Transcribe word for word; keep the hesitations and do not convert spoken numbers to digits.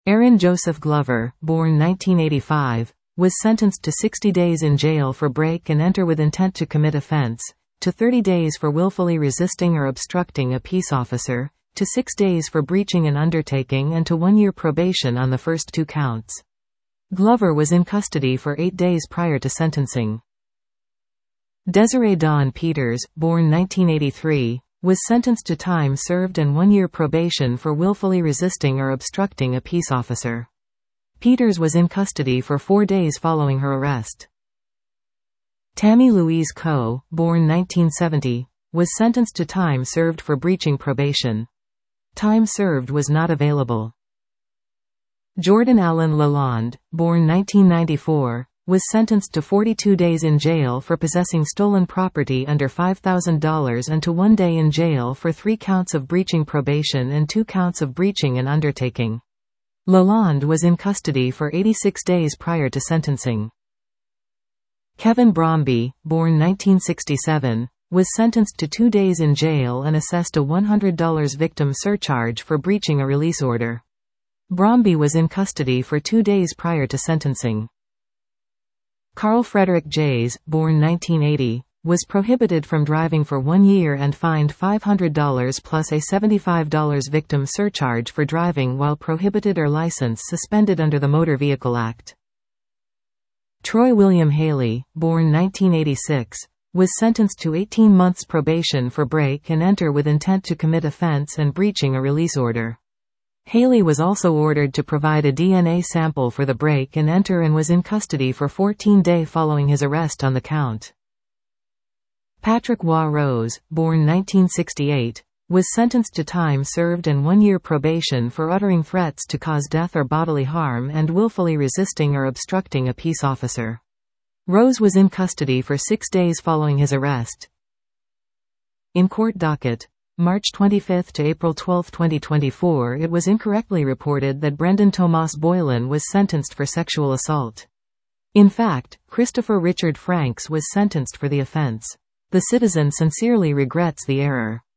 Aaron Joseph Glover, born nineteen eighty-five, was sentenced to sixty days in jail for break and enter with intent to commit offense, to thirty days for willfully resisting or obstructing a peace officer, to six days for breaching an undertaking, and to one year probation on the first two counts. Glover was in custody for eight days prior to sentencing. Desiree Dawn Peters, born nineteen eighty-three, was sentenced to time served and one year probation for willfully resisting or obstructing a peace officer. Peters was in custody for four days following her arrest. Tammy Louise Coe, born nineteen seventy, was sentenced to time served for breaching probation. Time served was not available. Jordan Allen Lalonde, born nineteen ninety-four, was sentenced to forty-two days in jail for possessing stolen property under five thousand dollars and to one day in jail for three counts of breaching probation and two counts of breaching an undertaking. Lalonde was in custody for eighty-six days prior to sentencing. Kevin Bromby, born nineteen sixty-seven, was sentenced to two days in jail and assessed a one hundred dollars victim surcharge for breaching a release order. Bromby was in custody for two days prior to sentencing. Carl Frederick Jays, born nineteen eighty, was prohibited from driving for one year and fined five hundred dollars plus a seventy-five dollars victim surcharge for driving while prohibited or license suspended under the Motor Vehicle Act. Troy William Haley, born nineteen eighty-six, was sentenced to eighteen months probation for break and enter with intent to commit offense and breaching a release order. Haley was also ordered to provide a D N A sample for the break and enter and was in custody for fourteen days following his arrest on the count. Patrick Waugh Rose, born nineteen sixty-eight, was sentenced to time served and one year probation for uttering threats to cause death or bodily harm and willfully resisting or obstructing a peace officer. Rose was in custody for six days following his arrest. In court docket, March twenty-fifth to April twelfth twenty twenty-four, it was incorrectly reported that Brendan Tomas Boylan was sentenced for sexual assault. In fact, Christopher Richard Franks was sentenced for the offense. The Citizen sincerely regrets the error.